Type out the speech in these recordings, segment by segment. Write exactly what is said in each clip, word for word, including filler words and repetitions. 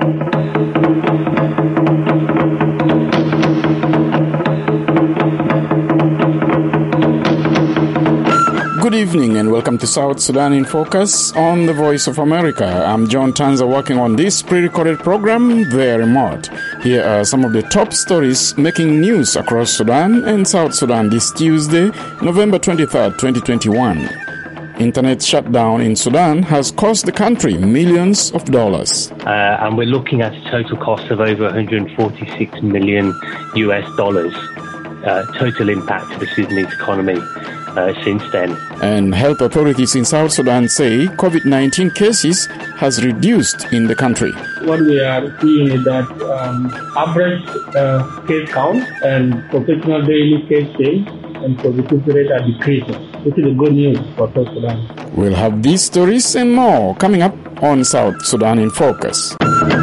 Good evening and welcome to South Sudan in Focus on the Voice of America. I'm John Tanza working on this pre-recorded program, The Remote. Here are some of the top stories making news across Sudan and South Sudan this Tuesday, November twenty-third, twenty twenty-one. Internet shutdown in Sudan has cost the country millions of dollars. Uh, and we're looking at a total cost of over one hundred forty-six million U S dollars, uh, total impact to the Sudanese economy. Uh, since then. And health authorities in South Sudan say COVID nineteen cases has reduced in the country. What we are seeing is that um, average uh, case count and professional daily case change and positivity rate are decreasing. This is a good news for South Sudan. We'll have these stories and more coming up on South Sudan in Focus.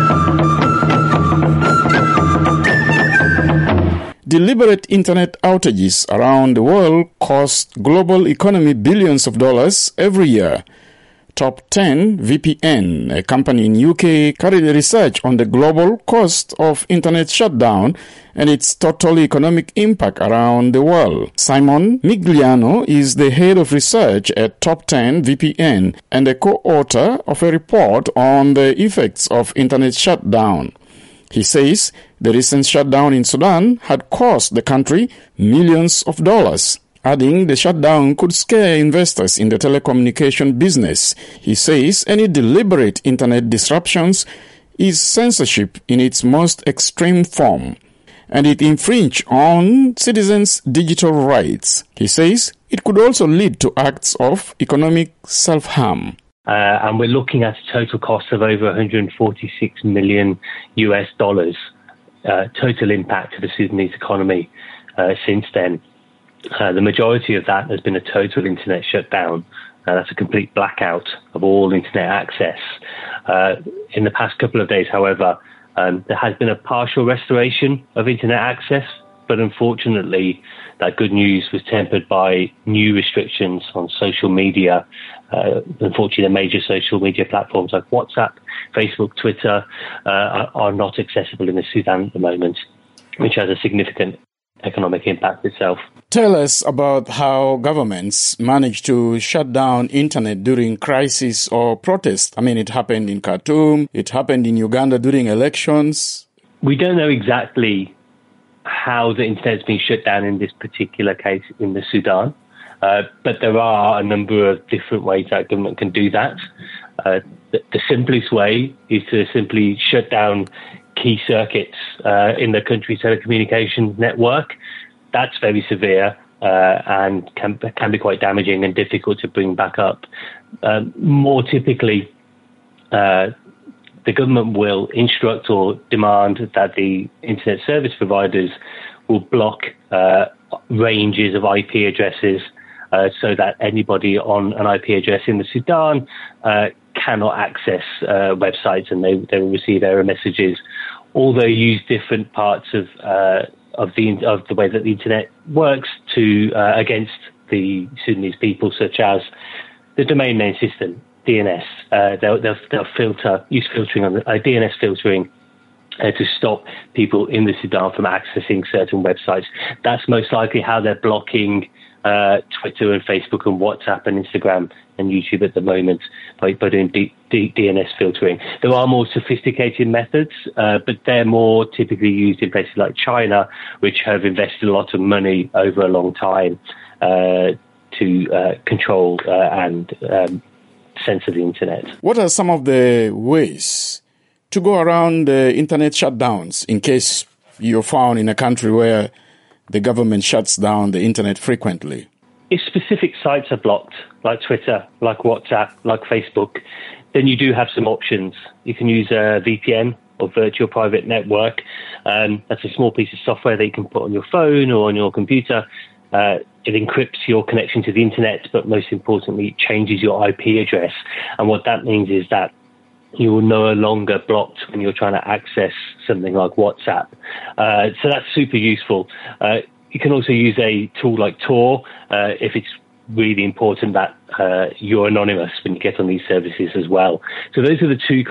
Deliberate internet outages around the world cost global economy billions of dollars every year. Top ten V P N, a company in U K, carried a research on the global cost of internet shutdown and its total economic impact around the world. Simon Migliano is the head of research at Top ten V P N and a co-author of a report on the effects of internet shutdown. He says the recent shutdown in Sudan had cost the country millions of dollars, adding the shutdown could scare investors in the telecommunication business. He says any deliberate internet disruptions is censorship in its most extreme form, and it infringes on citizens' digital rights. He says it could also lead to acts of economic self-harm. Uh, and we're looking at a total cost of over one hundred forty-six million U S dollars, uh, total impact to the Sudanese economy uh, since then. Uh, the majority of that has been a total internet shutdown. Uh, that's a complete blackout of all internet access. Uh, in the past couple of days, however, um, there has been a partial restoration of internet access, but unfortunately, that good news was tempered by new restrictions on social media. Uh, unfortunately, the major social media platforms like WhatsApp, Facebook, Twitter uh, are, are not accessible in the Sudan at the moment, which has a significant economic impact itself. Tell us about how governments manage to shut down internet during crisis or protest. I mean, it happened in Khartoum, it happened in Uganda during elections. We don't know exactly how the internet has been shut down in this particular case in the Sudan. Uh, but there are a number of different ways that government can do that. Uh, the, the simplest way is to simply shut down key circuits uh, in the country's telecommunications network. That's very severe uh, and can, can be quite damaging and difficult to bring back up. Uh, more typically, uh, the government will instruct or demand that the internet service providers will block uh, ranges of I P addresses uh, so that anybody on an I P address in the Sudan uh, cannot access uh, websites, and they, they will receive error messages. Or they use different parts of uh, of the of the way that the internet works to uh, against the Sudanese people, such as the domain name system, D N S. Uh, they'll, they'll, they'll filter, use filtering on the, uh, D N S filtering uh, to stop people in the Sudan from accessing certain websites. That's most likely how they're blocking uh, Twitter and Facebook and WhatsApp and Instagram and YouTube at the moment by, by doing D, D, DNS filtering. There are more sophisticated methods, uh, but they're more typically used in places like China, which have invested a lot of money over a long time uh, to uh, control uh, and um, censor the internet. What are some of the ways to go around the internet shutdowns in case you're found in a country where the government shuts down the internet frequently? If specific sites are blocked, like Twitter, like WhatsApp, like Facebook, then you do have some options. You can use a V P N or virtual private network. Um, that's a small piece of software that you can put on your phone or on your computer. Uh, it encrypts your connection to the internet, but most importantly, it changes your I P address. And what that means is that you will no longer blocked when you're trying to access something like WhatsApp. Uh, so that's super useful. Uh, you can also use a tool like Tor uh, if it's really important that uh, you're anonymous when you get on these services as well. So those are the two kind of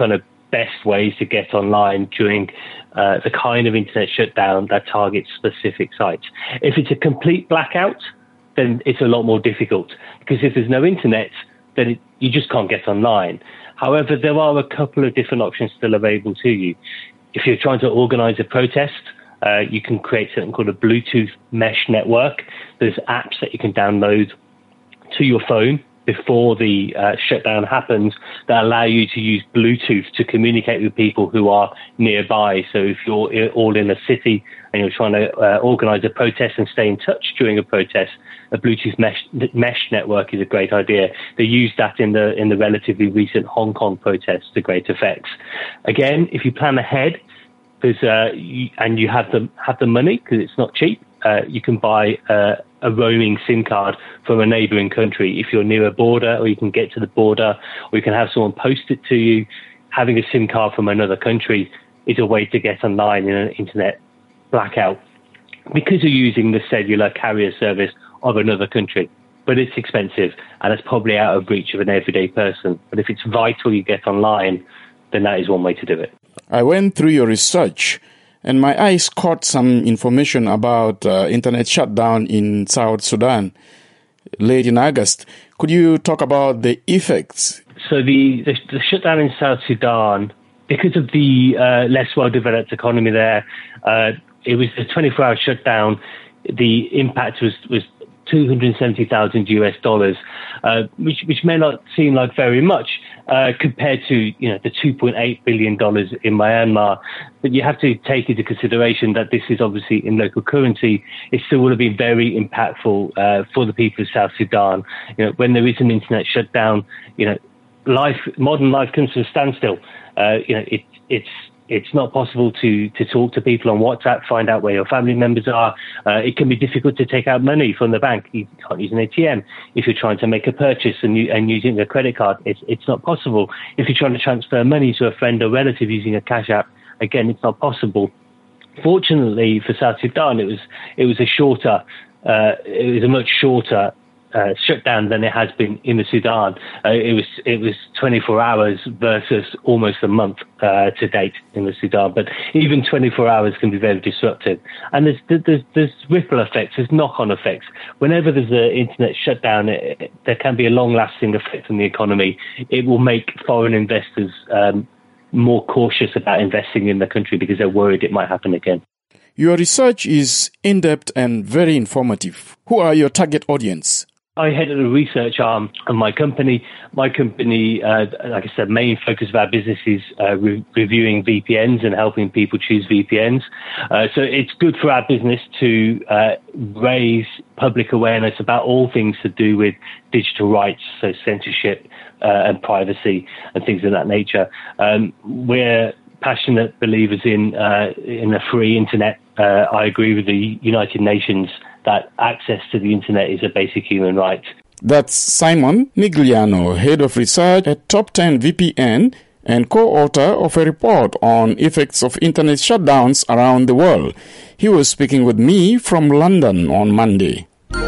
best ways to get online during uh, the kind of internet shutdown that targets specific sites. If it's a complete blackout, then it's a lot more difficult, because if there's no internet, then it, you just can't get online. However, there are a couple of different options still available to you. If you're trying to organize a protest, uh, you can create something called a Bluetooth mesh network. There's apps that you can download to your phone before the uh, shutdown happens that allow you to use Bluetooth to communicate with people who are nearby. So if you're all in a city and you're trying to uh, organize a protest and stay in touch during a protest, a Bluetooth mesh, mesh network is a great idea. They used that in the in the relatively recent Hong Kong protests to great effect. Again, if you plan ahead, there's, uh, you, and you have the have the money, because it's not cheap, uh, you can buy uh, a roaming SIM card from a neighbouring country if you're near a border, or you can get to the border, or you can have someone post it to you. Having a SIM card from another country is a way to get online in an internet blackout, because you're using the cellular carrier service of another country. But it's expensive, and it's probably out of reach of an everyday person. But if it's vital you get online, then that is one way to do it. I went through your research, and my eyes caught some information about uh, internet shutdown in South Sudan late in August. Could you talk about the effects? So the, the, the shutdown in South Sudan, because of the uh, less well-developed economy there, uh, it was a twenty-four hour shutdown. The impact was, was two hundred seventy thousand U S dollars, uh, which, which may not seem like very much uh, compared to, you know, the two point eight billion dollars in Myanmar. But you have to take into consideration that this is obviously in local currency. It still would have been very impactful uh, for the people of South Sudan. You know, when there is an internet shutdown, you know, life, modern life comes to a standstill. Uh, you know, it, it's It's not possible to, to talk to people on WhatsApp, find out where your family members are. Uh, it can be difficult to take out money from the bank. You can't use an A T M. If you're trying to make a purchase and, you, and using a credit card, it's, it's not possible. If you're trying to transfer money to a friend or relative using a cash app, again, it's not possible. Fortunately for South Sudan, it was it was a shorter, uh, it was a much shorter Uh, shut down than it has been in the Sudan. Uh, it was it was twenty-four hours versus almost a month uh, to date in the Sudan. But even twenty-four hours can be very disruptive. And there's there's, there's ripple effects, there's knock-on effects. Whenever there's an internet shutdown, it, it, there can be a long-lasting effect on the economy. It will make foreign investors um, more cautious about investing in the country because they're worried it might happen again. Your research is in-depth and very informative. Who are your target audience? I head up the research arm of my company. My company, uh, like I said, main focus of our business is uh, re- reviewing V P Ns and helping people choose V P Ns. Uh, so it's good for our business to uh, raise public awareness about all things to do with digital rights, so censorship uh, and privacy and things of that nature. Um, we're passionate believers in uh, in a free internet. Uh, I agree with the United Nations that access to the internet is a basic human right. That's Simon Migliano, head of research at Top ten V P N and co-author of a report on effects of internet shutdowns around the world. He was speaking with me from London on Monday.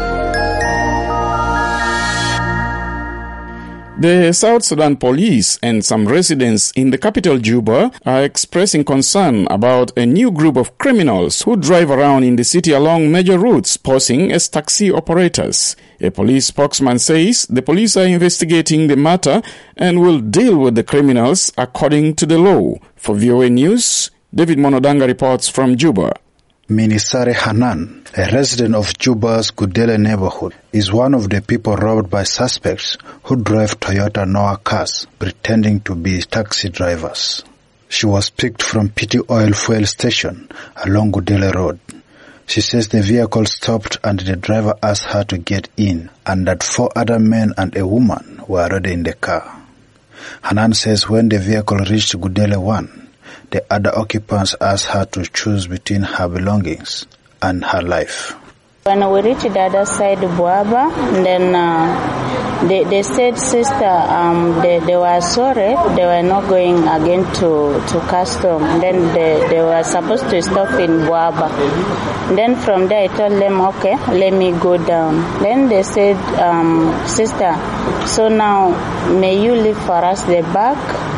The South Sudan police and some residents in the capital Juba are expressing concern about a new group of criminals who drive around in the city along major routes posing as taxi operators. A police spokesman says the police are investigating the matter and will deal with the criminals according to the law. For V O A News, David Monodanga reports from Juba. Minisare Hanan, a resident of Juba's Gudele neighborhood, is one of the people robbed by suspects who drive Toyota Noah cars, pretending to be taxi drivers. She was picked from Pity Oil Fuel Station along Gudele Road. She says the vehicle stopped and the driver asked her to get in, and that four other men and a woman were already in the car. Hanan says when the vehicle reached Gudele one, the other occupants asked her to choose between her belongings and her life. When we reached the other side of Boaba, then uh, they, they said, sister, um, they, they were sorry, they were not going again to, to custom. Then they, they were supposed to stop in Boaba. Then from there I told them, okay, let me go down. Then they said, um, sister, so now may you leave for us the bag?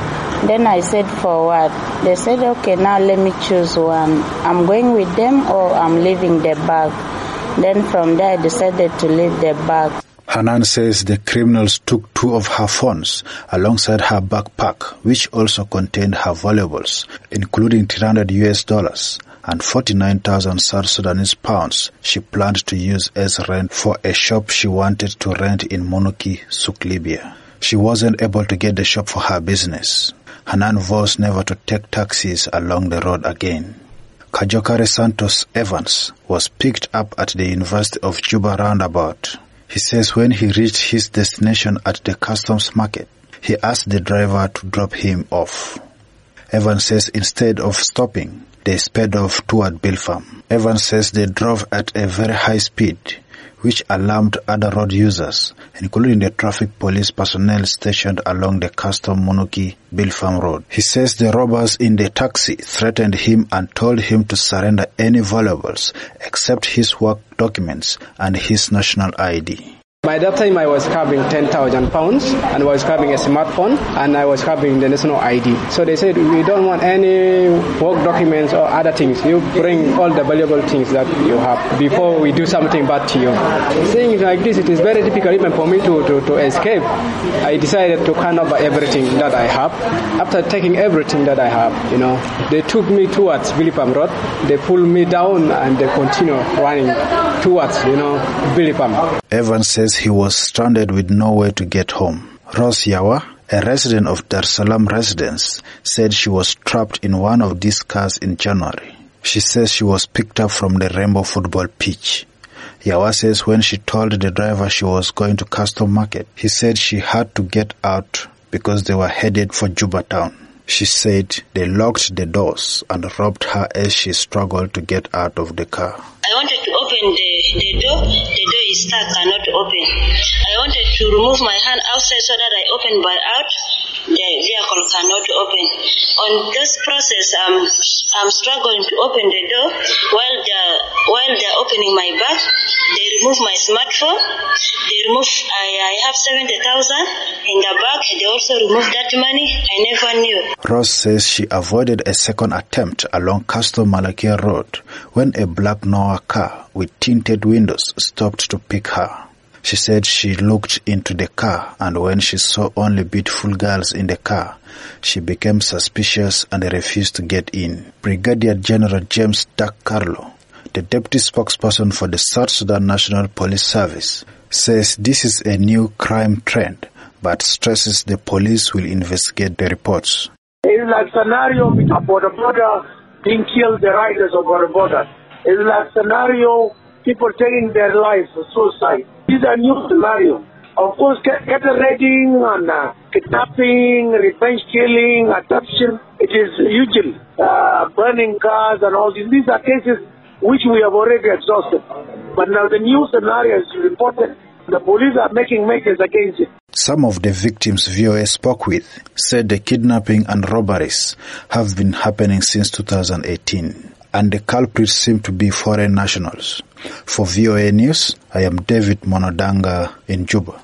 Then I said, for what? They said, okay, now let me choose one. I'm going with them or I'm leaving the bag. Then from there I decided to leave the bag. Hanan says the criminals took two of her phones alongside her backpack, which also contained her valuables, including three hundred U S dollars and forty-nine thousand South Sudanese pounds she planned to use as rent for a shop she wanted to rent in Monoki, Souk Libya. She wasn't able to get the shop for her business. Hanan vows never to take taxis along the road again. Kajokare Santos Evans was picked up at the University of Juba roundabout. He says when he reached his destination at the customs market, he asked the driver to drop him off. Evans says instead of stopping, they sped off toward Bilfam. Evans says they drove at a very high speed, which alarmed other road users, including the traffic police personnel stationed along the custom Monoki-Bilfam road. He says the robbers in the taxi threatened him and told him to surrender any valuables except his work documents and his national I D. By that time, I was carrying ten thousand pounds, and I was carrying a smartphone, and I was carrying the national I D. So they said, we don't want any work documents or other things. You bring all the valuable things that you have before we do something bad to you. Saying like this, it is very difficult even for me to, to, to escape. I decided to hand over everything that I have. After taking everything that I have, you know, they took me towards Bilifam Road. They pulled me down, and they continue running towards, you know, Bilifam. Evans says he was stranded with nowhere to get home. Rose Yawa, a resident of Dar es Salaam residence, said she was trapped in one of these cars in January. She says she was picked up from the Rainbow football pitch. Yawa says when she told the driver she was going to Custom Market, he said she had to get out because they were headed for Juba town. She said they locked the doors and robbed her as she struggled to get out of the car. I wanted to open the, the door. The door is stuck, cannot open. I wanted to remove my hand outside so that I open by out. The vehicle cannot open. On this process, I'm, I'm struggling to open the door. While they're, while they're opening my bag, they remove my smartphone. They remove, I, I have seventy thousand in the bag. They also remove that money. I never knew. Ross says she avoided a second attempt along Custom Malakia Road when a black Noah car with tinted windows stopped to pick her. She said she looked into the car, and when she saw only beautiful girls in the car, she became suspicious and refused to get in. Brigadier General James Dak Carlo, the deputy spokesperson for the South Sudan National Police Service, says this is a new crime trend, but stresses the police will investigate the reports. It's like scenario with a border border being killed, the riders of border border. It's like scenario people taking their lives for suicide. This is a new scenario. Of course, cattle raiding and uh, kidnapping, revenge killing, abduction. It is usual. Uh, burning cars and all these. These are cases which we have already exhausted. But now the new scenario is reported. The police are making measures against it. Some of the victims V O A spoke with said the kidnapping and robberies have been happening since two thousand eighteen, and the culprits seem to be foreign nationals. For V O A News, I am David Monodanga in Juba.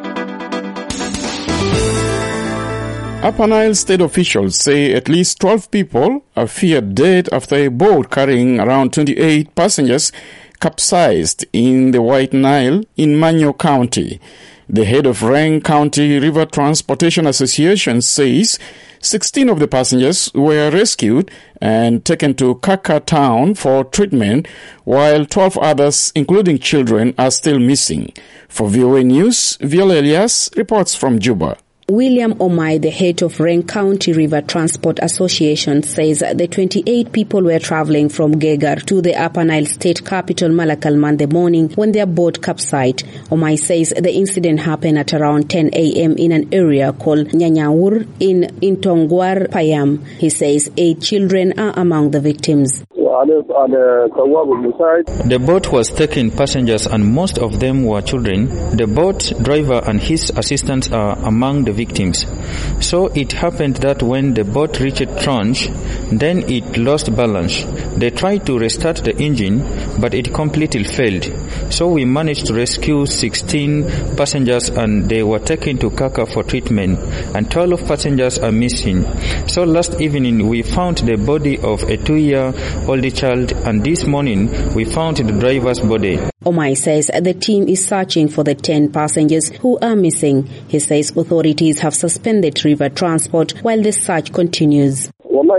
Upper Nile state officials say at least twelve people are feared dead after a boat carrying around twenty-eight passengers capsized in the White Nile in Manyo County. The head of Reng County River Transportation Association says sixteen of the passengers were rescued and taken to Kaka town for treatment, while twelve others, including children, are still missing. For V O A News, Viola Elias reports from Juba. William Omai, the head of Reng County River Transport Association, says the twenty-eight people were traveling from Gegar to the Upper Nile state capital Malakal Monday morning when their boat capsized. Omai says the incident happened at around ten a.m. in an area called Nyanyawur in Intongwar Payam. He says eight children are among the victims. Uh, The boat was taking passengers and most of them were children. The boat driver and his assistants are among the victims. So it happened that when the boat reached Tranche, then it lost balance. They tried to restart the engine, but it completely failed. So we managed to rescue sixteen passengers and they were taken to Kaka for treatment, and twelve passengers are missing. So last evening we found the body of a two-year-old child, and this morning we found the driver's body. Omai says the team is searching for the ten passengers who are missing. He says authorities have suspended river transport while the search continues.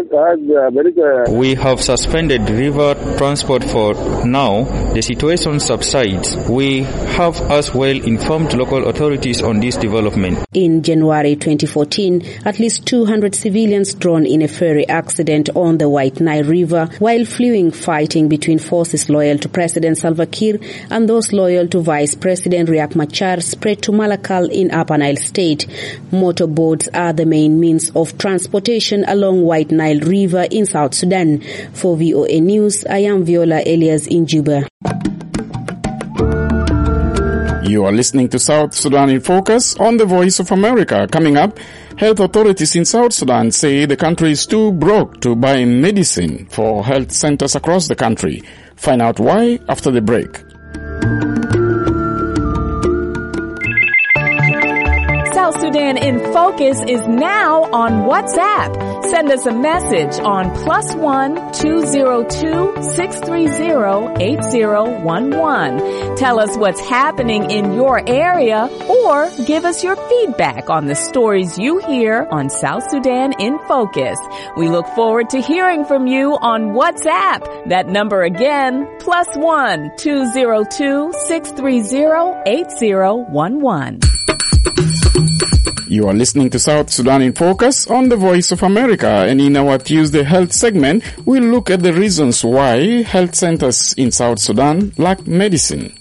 We have suspended river transport for now. The situation subsides. We have as well informed local authorities on this development. In January twenty fourteen, at least two hundred civilians drowned in a ferry accident on the White Nile River while fleeing fighting between forces loyal to President Salva Kiir and those loyal to Vice President Riek Machar spread to Malakal in Upper Nile State. Motorboats are the main means of transportation along White Nile River in South Sudan. For V O A News, I am Viola Elias in Juba. You are listening to South Sudan in Focus on the Voice of America. Coming up, health authorities in South Sudan say the country is too broke to buy medicine for health centers across the country. Find out why after the break. South Sudan in Focus is now on WhatsApp. Send us a message on plus one two zero two six three zero eight zero one one. Tell us what's happening in your area or give us your feedback on the stories you hear on South Sudan in Focus. We look forward to hearing from you on WhatsApp. That number again, plus one two zero two six three zero eight zero one one. You are listening to South Sudan in Focus on the Voice of America, and in our Tuesday Health segment, we'll look at the reasons why health centers in South Sudan lack medicine.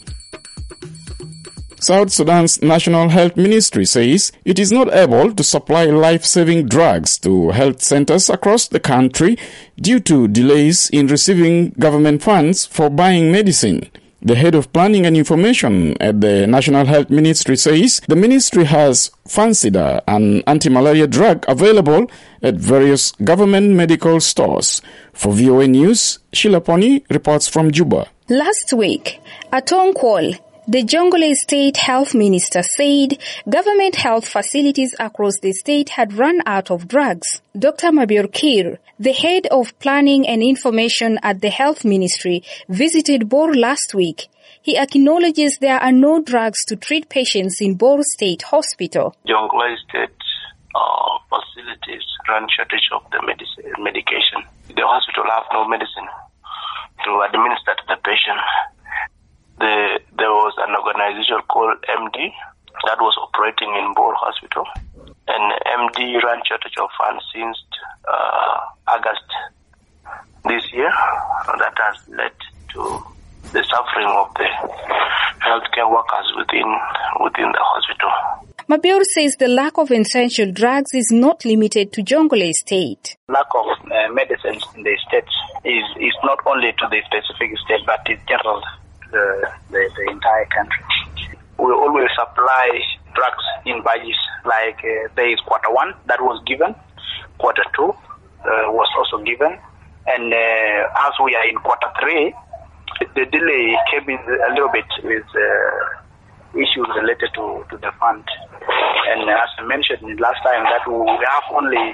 South Sudan's National Health Ministry says it is not able to supply life-saving drugs to health centers across the country due to delays in receiving government funds for buying medicine. The head of planning and information at the National Health Ministry says the ministry has Fansida, an anti-malaria drug, available at various government medical stores. For V O A News, Sheila Pony reports from Juba. Last week, at Tongkwol, the Jonglei State Health Minister said government health facilities across the state had run out of drugs. Doctor Mabir Kir, the head of planning and information at the Health Ministry, visited Bor last week. He acknowledges there are no drugs to treat patients in Bor State Hospital. Jonglei State uh, facilities run shortage of the medicine, medication. The hospital have no medicine to administer to the patient. The, there was an organization called M D that was operating in Bor Hospital, and M D ran shortage of funds since uh, August this year. That has led to the suffering of the healthcare workers within within the hospital. Mabur says the lack of essential drugs is not limited to Jonglei State. Lack of uh, medicines in the state is, is not only to the specific state, but in general. The, the, the entire country. We always supply drugs in batches, like uh, there is quarter one that was given, quarter two uh, was also given, and uh, as we are in quarter three, the delay came in a little bit with uh, issues related to, to the fund. And uh, as I mentioned last time, that we have only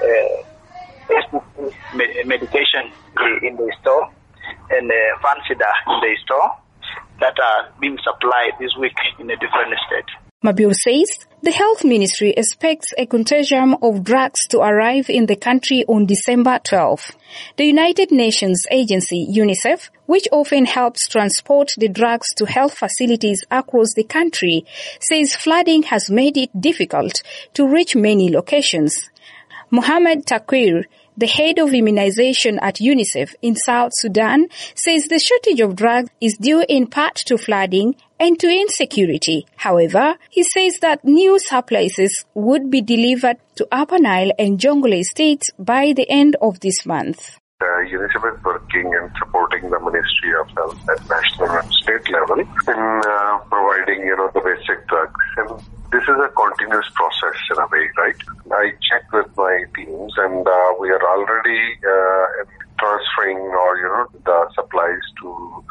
uh, medication in the store and uh, Fansida in the store that are being supplied this week in a different state. Mabur says the health ministry expects a contagion of drugs to arrive in the country on December twelfth. The United Nations agency, UNICEF, which often helps transport the drugs to health facilities across the country, says flooding has made it difficult to reach many locations. Mohamed Takwir, the head of immunization at UNICEF in South Sudan, says the shortage of drugs is due in part to flooding and to insecurity. However, he says that new supplies would be delivered to Upper Nile and Jonglei states by the end of this month. Uh, UNICEF is working and supporting the Ministry of Health at national and state level in uh, providing, you know, the basic drugs. And this is a continuous process in a way, right? I checked with my teams and uh, we are already uh, transferring or, you know, the supplies to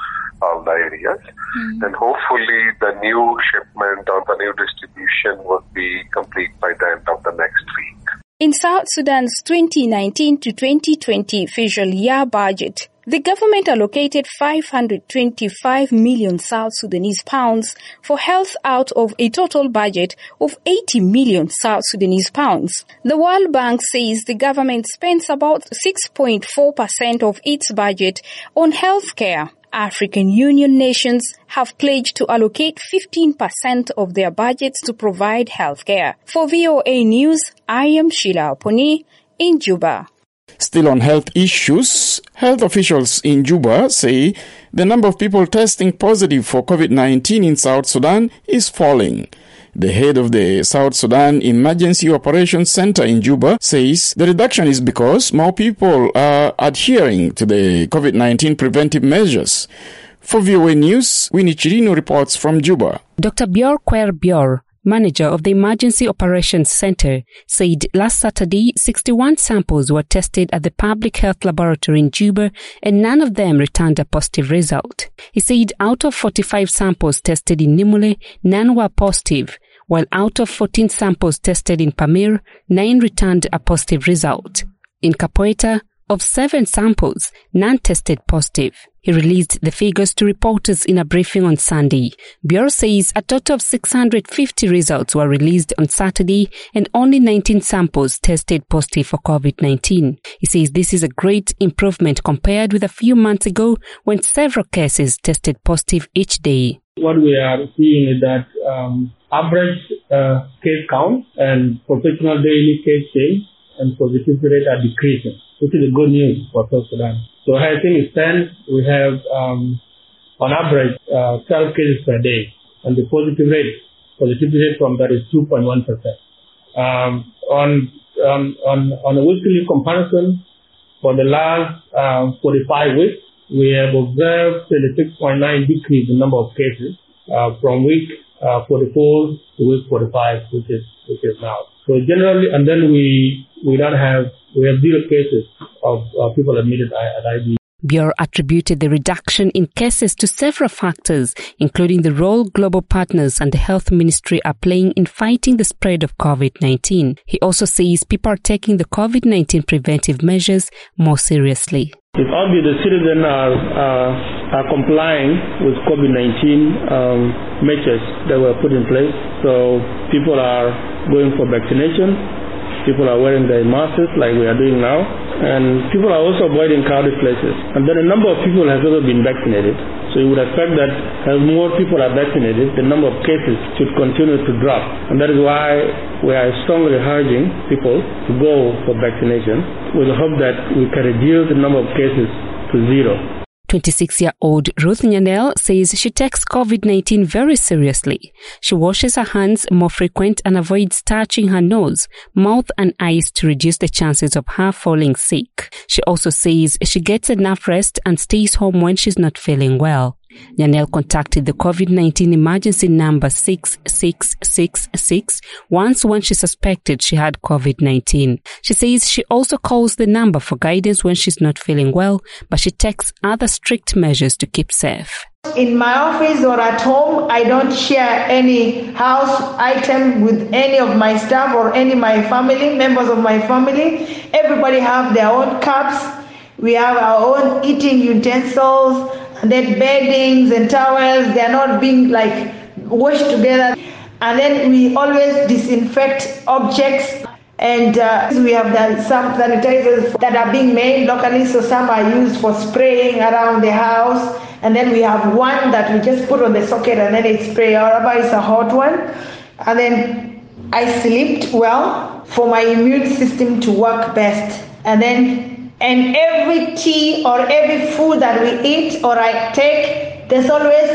all the areas. Mm-hmm. And hopefully the new shipment or the new distribution would be complete by the end of the next week. In South Sudan's twenty nineteen to twenty twenty fiscal year budget, the government allocated five hundred twenty-five million South Sudanese pounds for health out of a total budget of eighty million South Sudanese pounds. The World Bank says the government spends about six point four percent of its budget on health care. African Union nations have pledged to allocate fifteen percent of their budgets to provide health care. For V O A News, I am Sheila Poni in Juba. Still on health issues, health officials in Juba say the number of people testing positive for COVID nineteen in South Sudan is falling. The head of the South Sudan Emergency Operations Center in Juba says the reduction is because more people are adhering to the COVID nineteen preventive measures. For V O A News, Winnie Chirino reports from Juba. Doctor Bjor Kwer Bjor, manager of the Emergency Operations Center, said last Saturday sixty-one samples were tested at the Public Health Laboratory in Juba and none of them returned a positive result. He said out of forty-five samples tested in Nimule, none were positive, while out of fourteen samples tested in Pamir, nine returned a positive result. In Kapoeta, of seven samples, none tested positive. He released the figures to reporters in a briefing on Sunday. Bjor says a total of six hundred fifty results were released on Saturday and only nineteen samples tested positive for COVID nineteen. He says this is a great improvement compared with a few months ago when several cases tested positive each day. What we are seeing is that um, average uh, case count and professional daily case change and positivity rate are decreasing, which is a good news for South Sudan. So I think it stands, we have um, on average uh, twelve cases per day, and the positive rate, positivity rate from that is two point one percent. Um, on, on, on, on a weekly comparison, for the last uh, forty-five weeks, we have observed twenty-six point nine decrease in number of cases uh, from week uh, forty-four to week forty-five, which is which is now. So generally, and then we we don't have we have zero cases of uh, people admitted at I D. Bjor attributed the reduction in cases to several factors, including the role global partners and the health ministry are playing in fighting the spread of COVID nineteen. He also says people are taking the COVID nineteen preventive measures more seriously. If all the citizens are, uh, are complying with COVID nineteen um, measures that were put in place, so people are going for vaccination, people are wearing their masks like we are doing now, and people are also avoiding crowded places. And then a number of people have also been vaccinated. So you would expect that as more people are vaccinated, the number of cases should continue to drop. And that is why we are strongly urging people to go for vaccination with the hope that we can reduce the number of cases to zero. twenty-six-year-old Ruth Nyanel says she takes COVID nineteen very seriously. She washes her hands more frequent and avoids touching her nose, mouth and eyes to reduce the chances of her falling sick. She also says she gets enough rest and stays home when she's not feeling well. Nyanel contacted the COVID nineteen emergency number six six six six once when she suspected she had COVID nineteen. She says she also calls the number for guidance when she's not feeling well, but she takes other strict measures to keep safe. In my office or at home, I don't share any house item with any of my staff or any of my family, members of my family. Everybody have their own cups. We have our own eating utensils. And then beddings and towels, they are not being like washed together. And then we always disinfect objects. And uh, we have done some sanitizers that are being made locally, so some are used for spraying around the house. And then we have one that we just put on the socket and then it sprays, or it's a hot one. And then I slept well for my immune system to work best. And then And every tea or every food that we eat or I take, there's always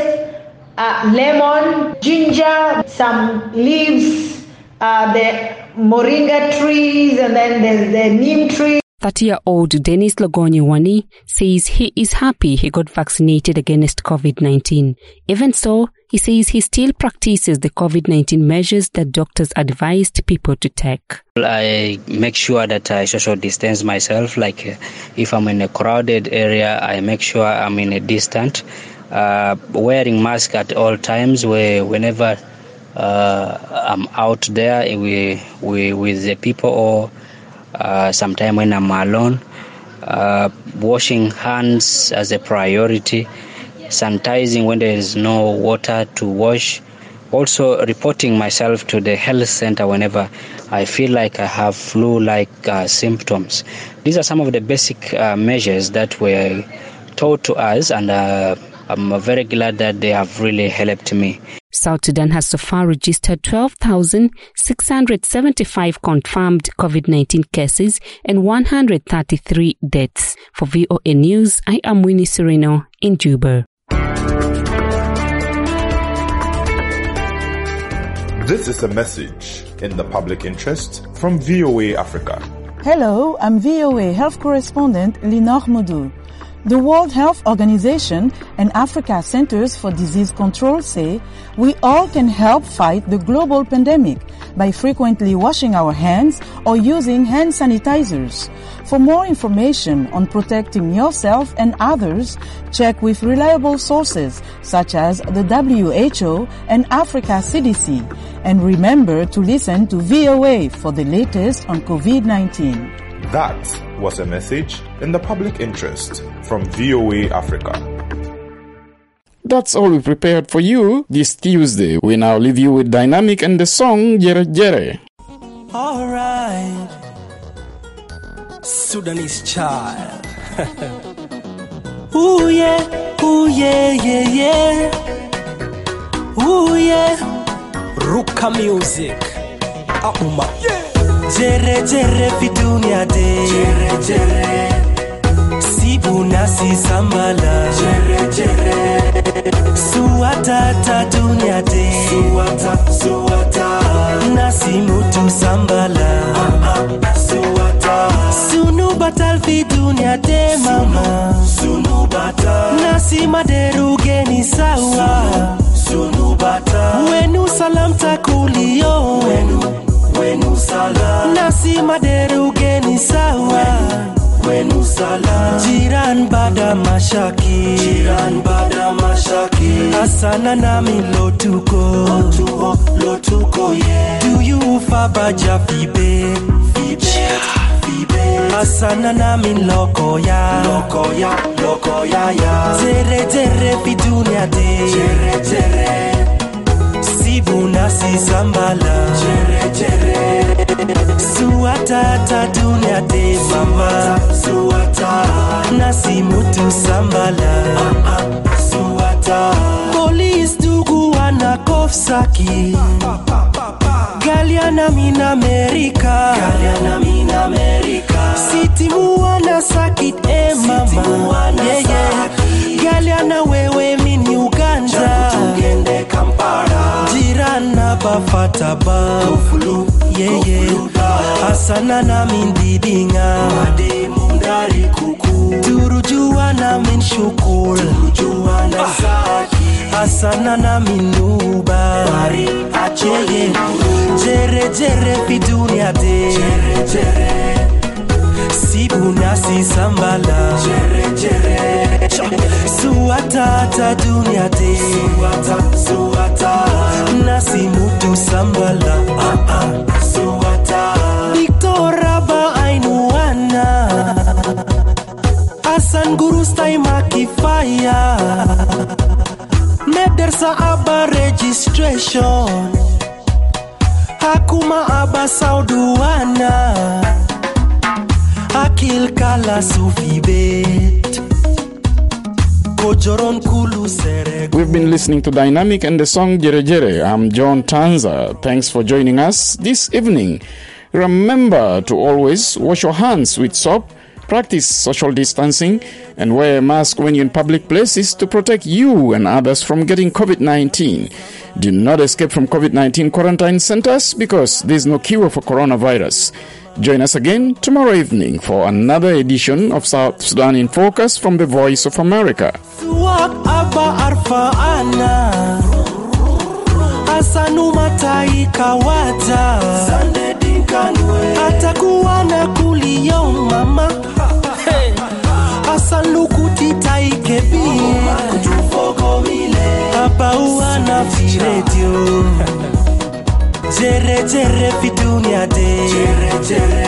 uh, lemon, ginger, some leaves, uh, the moringa trees, and then there's the neem tree. thirty-year-old Dennis Logonye-Wani says he is happy he got vaccinated against COVID nineteen. Even so, he says he still practices the COVID nineteen measures that doctors advised people to take. I make sure that I social distance myself. Like uh, if I'm in a crowded area, I make sure I'm in a distant. Uh, wearing mask at all times. Where whenever uh, I'm out there, we we with the people, or uh, sometime when I'm alone. Uh, washing hands as a priority. Sanitizing when there is no water to wash. Also reporting myself to the health center whenever I feel like I have flu-like uh, symptoms. These are some of the basic uh, measures that were taught to us, and uh, I'm very glad that they have really helped me. South Sudan has so far registered twelve thousand six hundred seventy-five confirmed COVID nineteen cases and one hundred thirty-three deaths. For V O A News, I am Winnie Sereno in Juba. This is a message in the public interest from V O A Africa. Hello, I'm V O A Health Correspondent Linor Modou. The World Health Organization and Africa Centers for Disease Control say we all can help fight the global pandemic by frequently washing our hands or using hand sanitizers. For more information on protecting yourself and others, check with reliable sources such as the W H O and Africa C D C. And remember to listen to V O A for the latest on COVID nineteen. That was a message in the public interest from V O A Africa. That's all we prepared for you this Tuesday. We now leave you with Dynamic and the song Jere Jere. All right, Sudanese child. Ooh yeah, ooh yeah, yeah, yeah. Ooh yeah, Ruka music. Auma. Yeah. Jere jere fi dunia de. Jere jere. Sibu nasi sambala. Jere jere. Suwata ta dunia de. Suwata, suwata. Nasi mutu sambala. Ah, ah, suwata. Sunu batal fi dunia de mama. Sunu batal. Nasi maderu geni sawa. Sunu batal. Wenu salam takulio. Wenu. Wenu salam. Nasi maderu geni sawa. Wenu salam. Jiran bada mashaki. Jiran bada mashaki. Asana nami lotuko. Lotuko, lotuko, yeah. Do you fabaja fibe? Fibe, fibe. Asana nami loko ya. Loko ya, loko ya, ya. Jere, jere, fi dunia de. Jere, jere. Sibu nasi sambala. Jere, jere. Suwata ta dunia de mama. Suwata. Nasi mutu sambala. Ah, ah. Suwata. Police dugu wana kofsaki. Galiana min Amerika. Galiana min Amerika. City muwana sakit e mama. Yeah, yeah. Galiana wewe min Uganda. Tugende Kampala. Jirana bafata ba. Ufulu. Yeah, yeah. Asana na min didinga. Made mundari kuku. Turujua na min shukul. Turujua na saki. Asana na min nuba. Mari acheye. Jere jere fi dunia de. Jere jere. Sibu nasi sambala. Jere jere. Suwata ta dunia de. Suwata, suwata. Nasi mutu sambala. Ah ah. Suwata. Victoria ba ainuana. Asan guru stai makifaya. Medersa aba registration. Hakuma aba sauduana. Akil kala sufibet. We've been listening to Dynamic and the song Jere Jere. I'm John Tanza. Thanks for joining us this evening. Remember to always wash your hands with soap, practice social distancing, and wear a mask when you're in public places to protect you and others from getting COVID nineteen. Do not escape from COVID nineteen quarantine centers because there's no cure for coronavirus. Join us again tomorrow evening for another edition of South Sudan in Focus from the Voice of America. Atakuwa na kulio mama asalukuti taikebi hapa uana firedio jere jere fidunia de jere jere